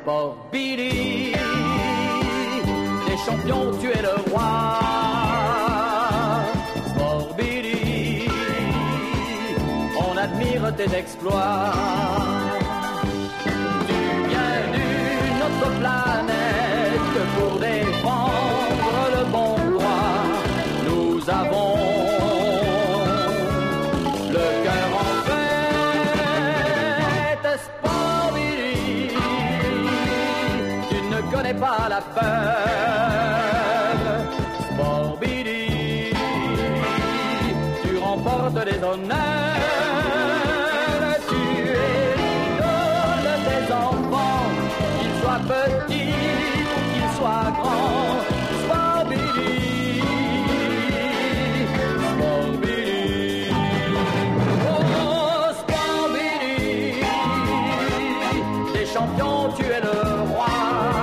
Sport Billy, les champions, tu es le roi. Sport Billy, on admire tes exploits. Tu viens d'une autre planète pour défendre le bon droit. Nous avons le cœur en fête. Sport Billy, tu ne connais pas la peur. Sport Billy, tu remportes les honneurs. Tu es l'idole des enfants, qu'ils soient petits ou qu'ils soient grands. Sport Billy, Sport Billy, oh Sport Billy, des champions, tu es le roi.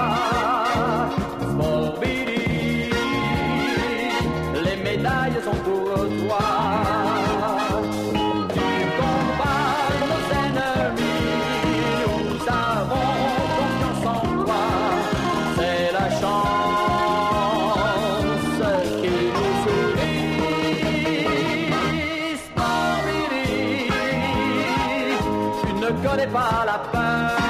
Sport Billy, les médailles sont pour toi. Tu combats nos ennemis, nous avons confiance en toi. C'est la chance qui nous sourit. Sport Billy, tu ne connais pas la peur.